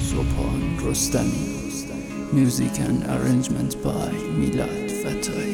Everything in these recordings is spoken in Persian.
Sopan Rostami. Music and arrangement by Milad Fatai.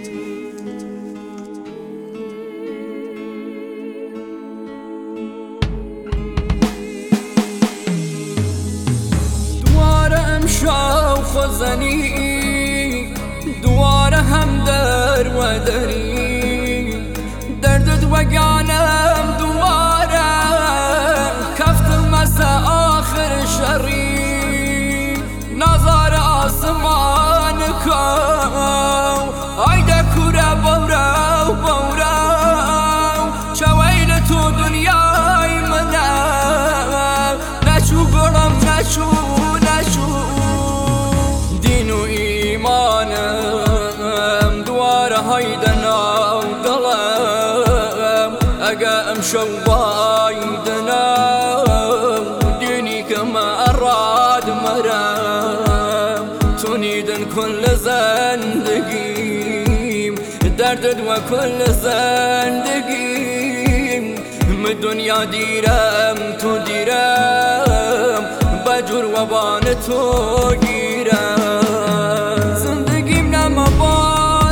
خزنی دوار هم در و دری دردت وگانم دواره کفتم از آخر شری نظر آسمان کو آیده کوره بورو چویل تو دنیای منه نچو گرم نچو هيدنا وظلام أقام شوايدنا ديني كما أراد مرام تنيد كل زندقيم دردد وكل زندقيم من الدنيا ديرام تديرام بجر وبان تجيرام زندقيم نما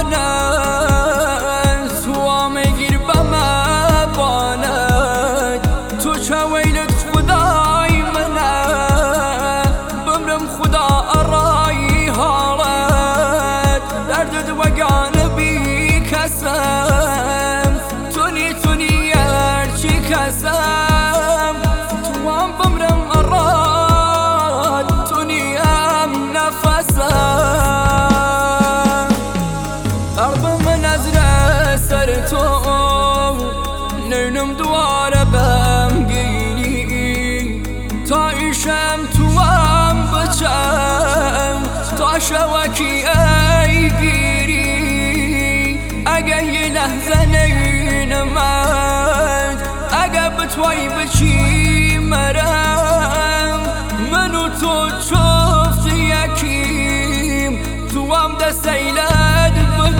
توني هرچی کسم توام بمرم اراد تونی هم نفسم قلبم نظره سر تو نینم دواره بهم گیری تا ایشم توام بچم تا شوکی ای گیری اگه یه لحظه نینمد اگه بتوی بچی مرم منو تو چفت یکیم تو هم دست ایلد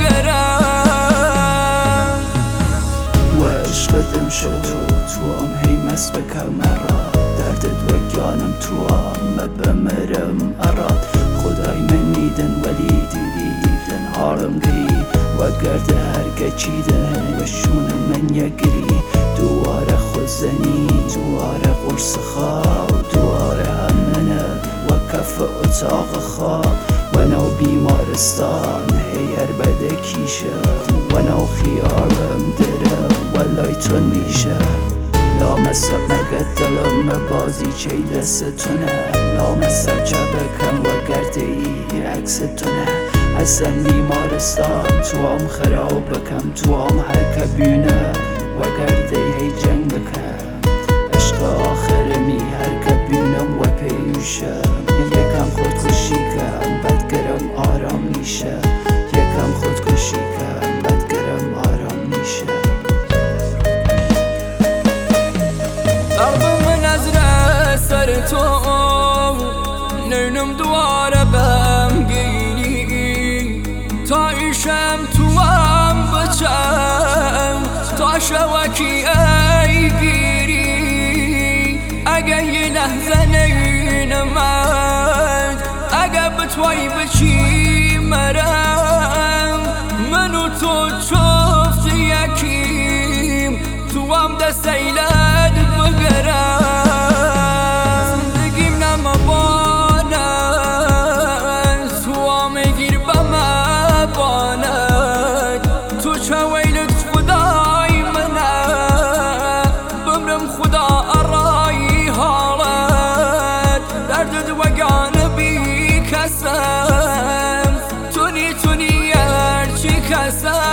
بگرم و عشقت امشب تو هم هی مست بکم اراد دردت و گانم تو هم بمرم اراد خدای من نیدن ولی دیدن حالم گری و گرد هرگه چیدن و شون من یگری دواره خزنی دواره قرص خواب دواره همنه و کف اتاق خواب و نو بیمارستان هیر بده کیشه و نو خیارم دره ولای تو میشه لامصب مگه دلم بازی چی دستونه لامصب جبکم و گرده ای عکس تونه اصلا بیمارستان تو هم خراب بکم تو هم هر کبینه و گرده هی جنگ بکم عشق آخر می هر کبینم و پیوشم یکم خودکشی کم بدگرم آرام میشه یکم خودکشی کم بدگرم آرام میشه قلبم نظره سر تو نینم دواره بهم گیری تا ایشم تو هم بچم تا شوکی ای گیری اگه یه لحظه نینمد اگه بتوی بچی مرم منو تو چفت یکیم تو هم دست ایلد بگرم زندگیم نمبانه تو هم گیر بمباند تو چویلت خدای منه بمرم خدا ارایی حالت دردد وگان بی کسم تونی هرچی کسم